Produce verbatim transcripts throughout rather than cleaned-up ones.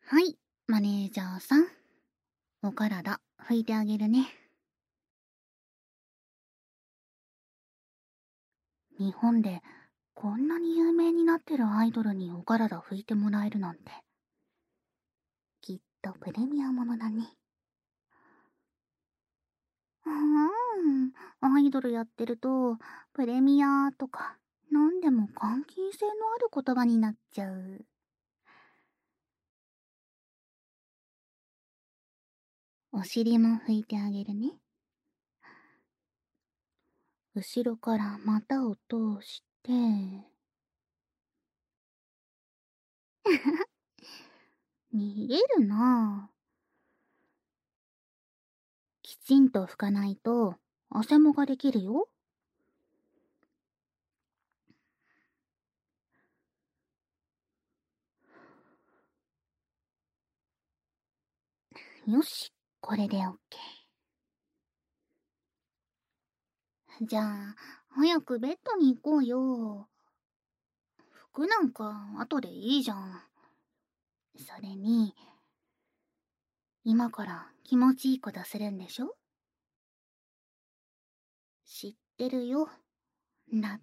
はい、マネージャーさん。お体拭いてあげるね。日本でこんなに有名になってるアイドルにお体拭いてもらえるなんて。きっとプレミアものだね。うーん、アイドルやってると、プレミアとか、なんでも関係性のある言葉になっちゃう。お尻も拭いてあげるね。後ろから股を通して、逃げるなぁ。きちんと拭かないと、汗もができるよ。よし、これでオッケー。じゃあ、早くベッドに行こうよ。服なんか後でいいじゃん。それに、今から気持ちいいことするんでしょ？知ってるよ。だって、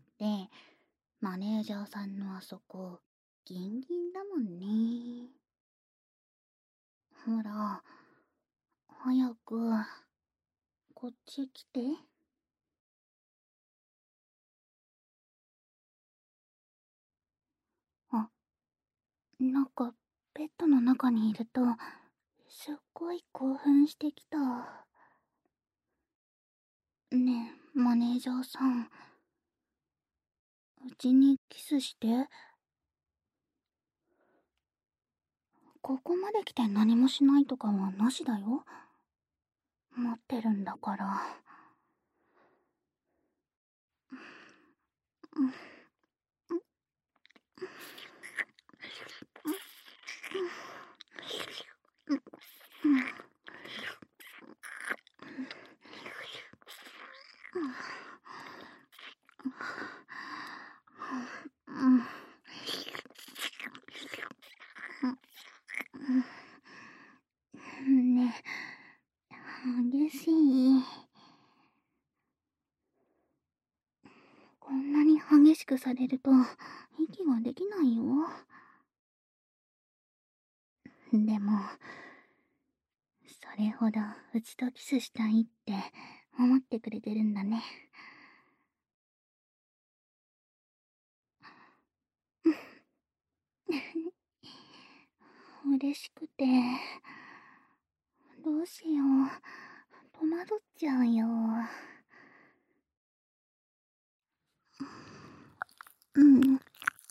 マネージャーさんのあそこ、ギンギンだもんね。ほら、早く、こっち来て。あ、なんか、ベッドの中にいると、すっごい興奮してきた。ねえ、マネージャーさん。うちにキスして。ここまで来て何もしないとかはなしだよ。待ってるんだから。うん。ねえ、激しい。こんなに激しくされると息ができないよ。でも、それほどうちとキスしたいって思ってくれてるんだね。嬉しくて、どうしよう、戸惑っちゃうよ。うん。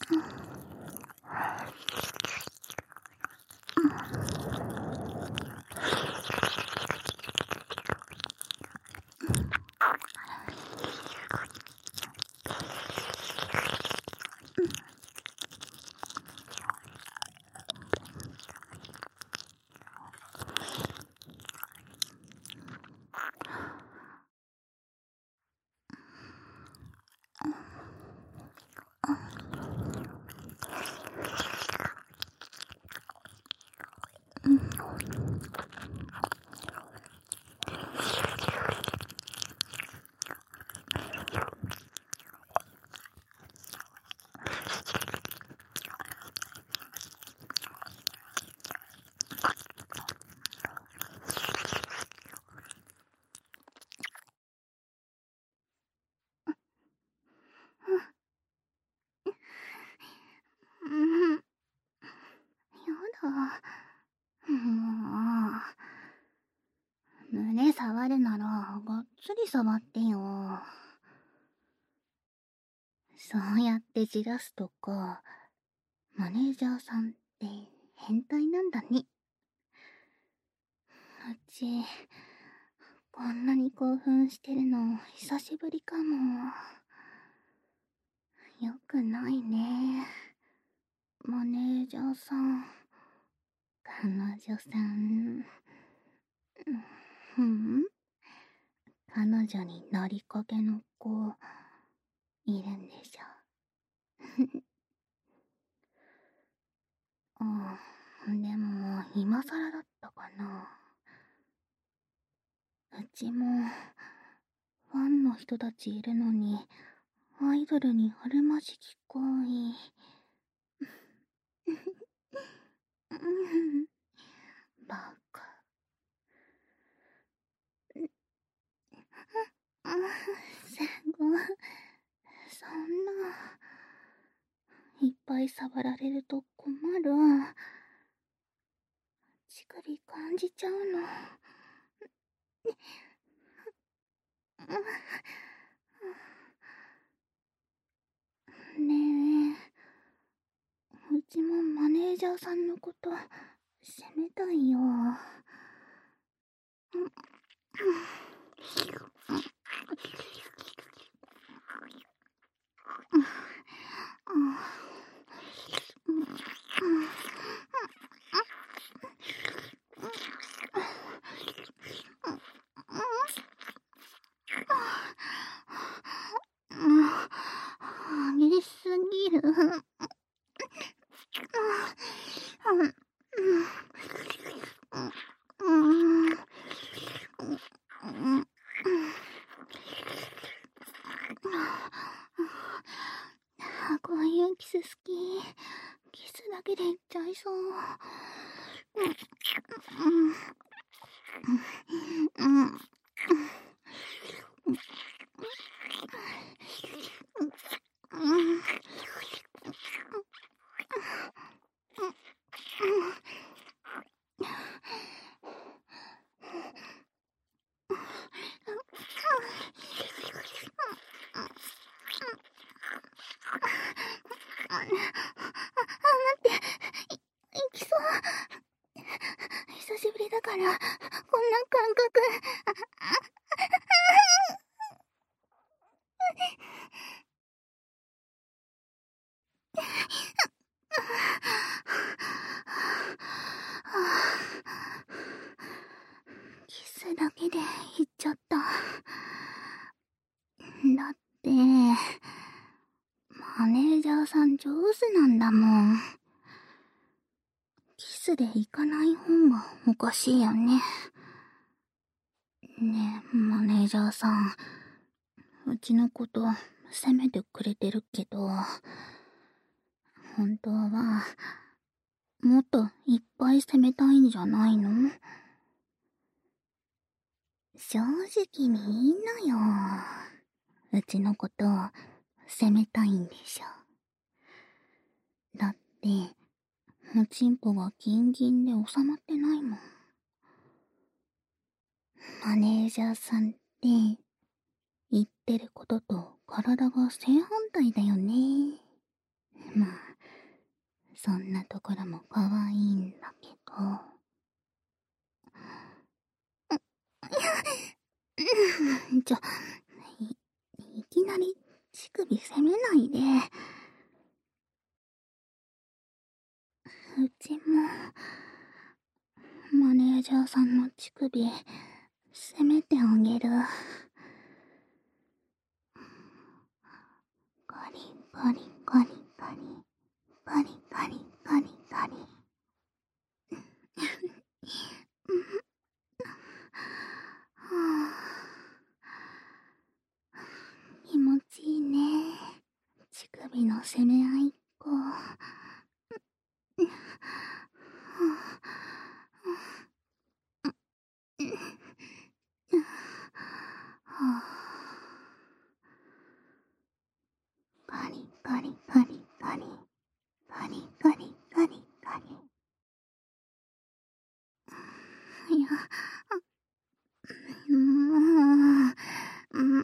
うん。やだ。もう、胸触るならがっつり触ってよ。そうやってじらすとか、マネージャーさんって変態なんだね。うち、こんなに興奮してるの久しぶりかも。よくないね。マネージャーさん。彼女さん。うん、彼女になりかけの子、いるんでしょ。ああ、でも、 は今更だったかな。うちもファンの人たちいるのにアイドルにあるまじき行為。バカ。すごい。そんな。いっぱい触られると困る。乳首感じちゃうの。ねえ、うちもマネージャーさんのこと責めたいよ。激しすぎる。こういうキス好き。キスだけでいっちゃいそう。久しぶりだから、こんな感覚。キスだけで言っちゃった。だって、マネージャーさん上手なんだもん。キスで行かない方がおかしいよね。ねえ、マネージャーさん。うちのこと責めてくれてるけど、本当は、もっといっぱい責めたいんじゃないの？正直に言いなよ。うちのことを責めたいんでしょ。だって、おちんぽがギンギンで収まってないもん。マネージャーさんって、言ってることと体が正反対だよね。まあ、そんなところも可愛いんだけど。ちょ、い、いきなり乳首責めないで。うちも、マネージャーさんの乳首、責めてあげる。ガリガリガリガリ、ガリガリガリガリ。気持ちいいね。乳首の攻め合いっこ。ガリガリガリガリ、ガリガリガリガリ。いや、もう、うん、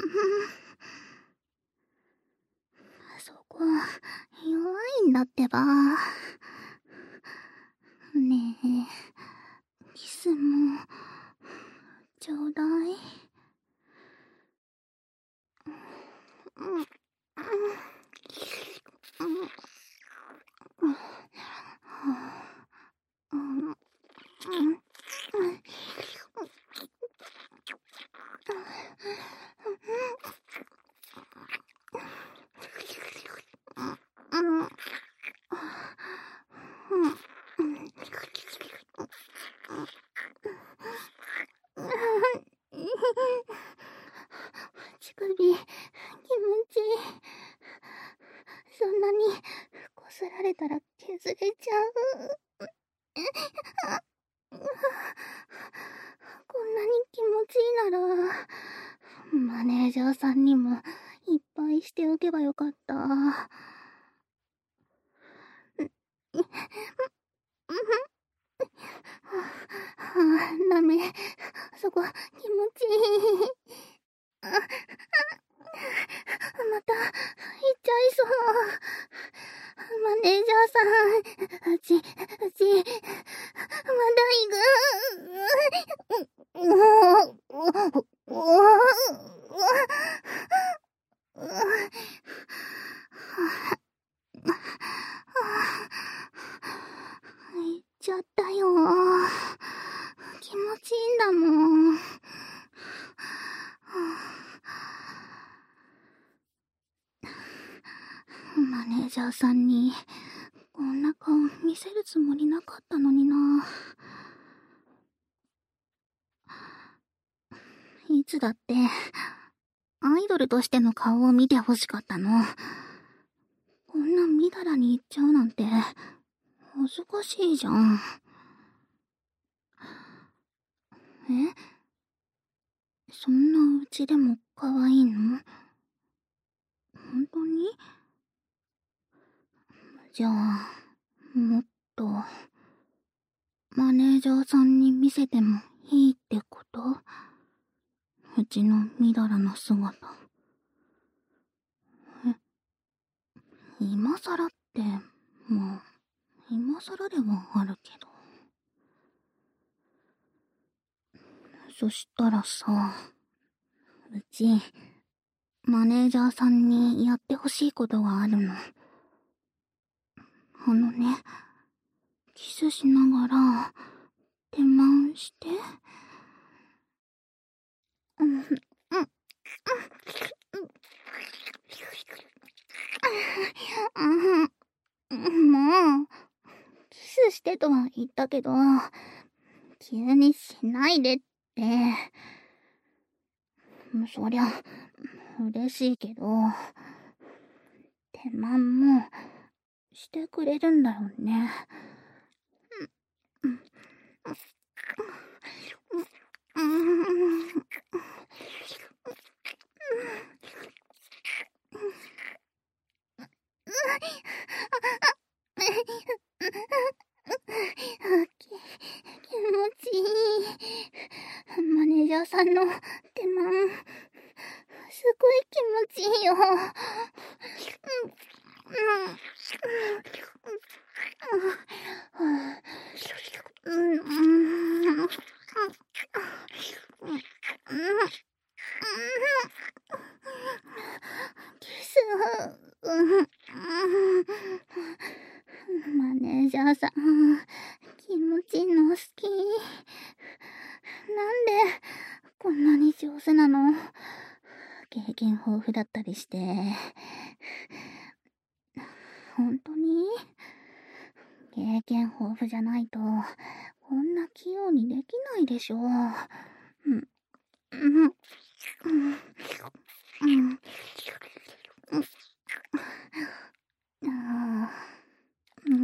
そこ、弱いんだってば。ねえ、キスも、ちょうだい。うん、うん、うん、うん、 削れちゃう。こんなに気持ちいいなら、マネージャーさんにもいっぱいしておけばよかった。ダメ。そこ、気持ちいい。あ、また、行っちゃいそう。マネージャーさん、うち、うち、まだ行く。う行っちゃったよ。気持ちいいんだもん。マネージャーさんにこんな顔見せるつもりなかったのにな。いつだってアイドルとしての顔を見てほしかったの。こんなみだらに言っちゃうなんて恥ずかしいじゃん。え？そんなうちでも可愛いの？本当に？じゃあ、もっとマネージャーさんに見せてもいいってこと？うちのみだらな姿。え？今さらって、まあ、今さらではあるけど。そしたらさ、うち、マネージャーさんにやってほしいことがあるの。あのね、キスしながら、手満して。うん、うん、うん、うん、もう、キスしてとは言ったけど、急にしないでって。そりゃ、嬉しいけど、手間もしてくれるんだよね。気持ちいい。マネージャーさんの手間、すごい気持ちいいよ。キス、マネージャーさん、気持ちいいの好き。なんで、こんなに上手なの？経験豊富だったりして。本当に？経験豊富じゃないと、こんな器用にできないでしょ。うん。うん。うん。うん。ああ。うん。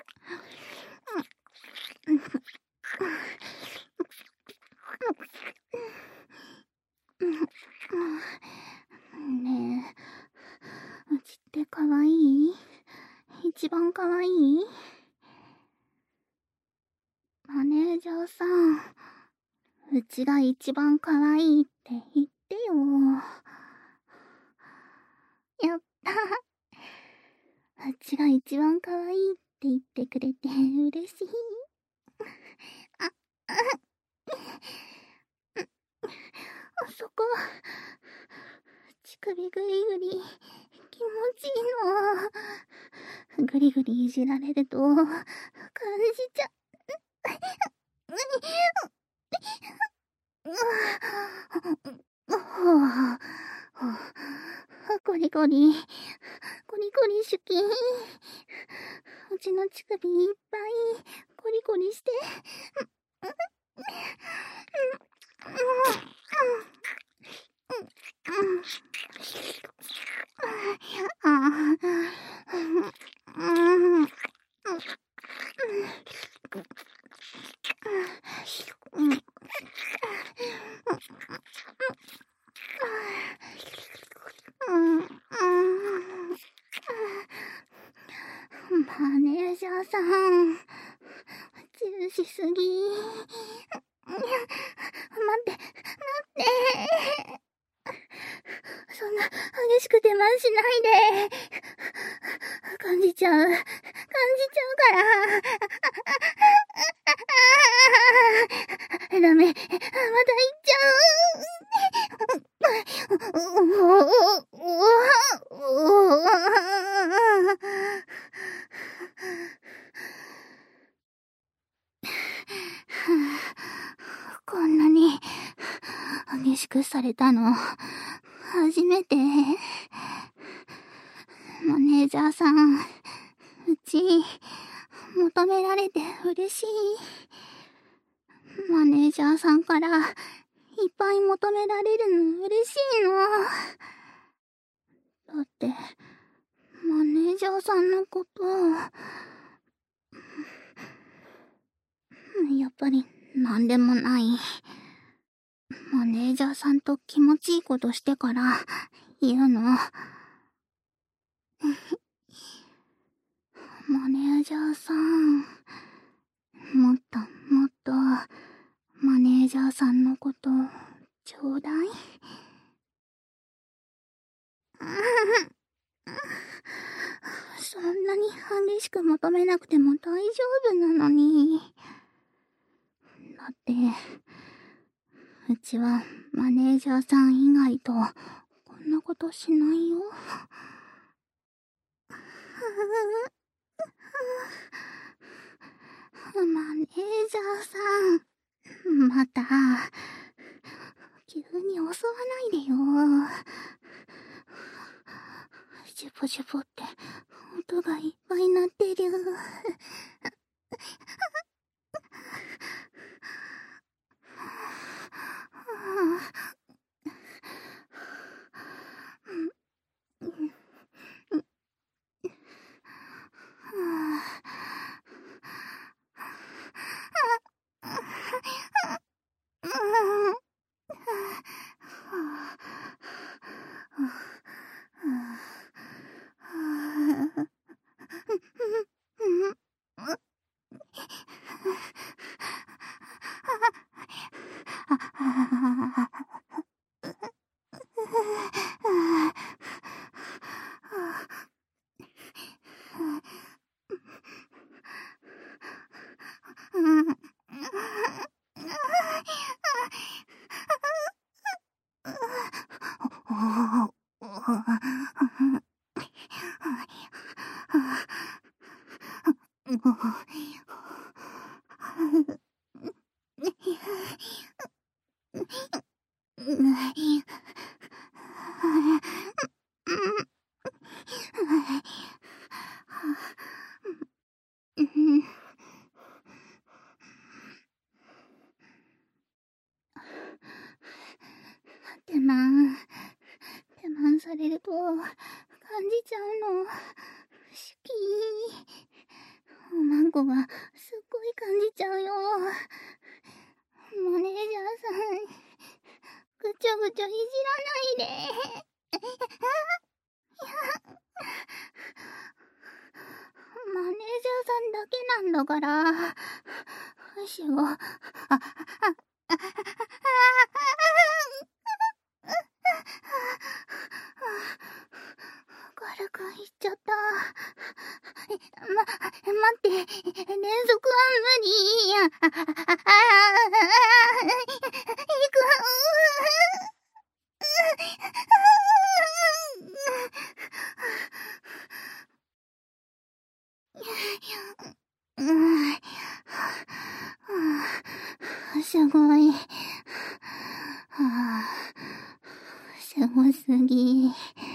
ねえ、うちってかわいい？一番かわいい？マネージャーさん、うちが一番かわいいって言ってよ。やった。うちが一番かわいいって言ってくれて嬉しい。あ、あ、そこ、乳首グリグリ、気持ちいいの。グリグリいじられると、感じちゃ、ゴリゴリ、ゴリゴリシュキン。うちの乳首いっぱい、ゴリゴリして。 ジャーさん、注視すぎ。待って、待って。そんな激しく我慢しないで。感じちゃう。感じちゃうから。ダメ。また行っちゃう。こんなに激しくされたの初めて。マネージャーさん、うち求められて嬉しい。マネージャーさんからいっぱい求められるの嬉しいの。だってマネージャーさんのことやっぱりなんでもない。マネージャーさんと気持ちいいことしてから言うの。マネージャーさん、もっともっとマネージャーさんのことちょうだい。そんなに激しく求めなくても大丈夫なのに。だってうちはマネージャーさん以外とこんなことしないよ。マネージャーさん、また急に襲わないでよ。ジュポジュポって音がいっぱい鳴ってる。手間、手間されると感じちゃうの。好き。おまんこがすっごい感じちゃうよ。マネージャーさん、ぐちょぐちょいじらないで。マネージャーさんだけなんだから。しご、あ、あ、あ、軽くいっちゃった。ま、待って、連続は無理。あ、あ、あ、あ、行く。うん、すごい。すごすぎ。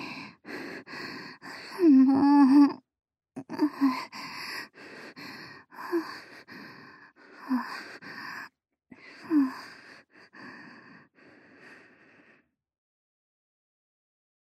もう。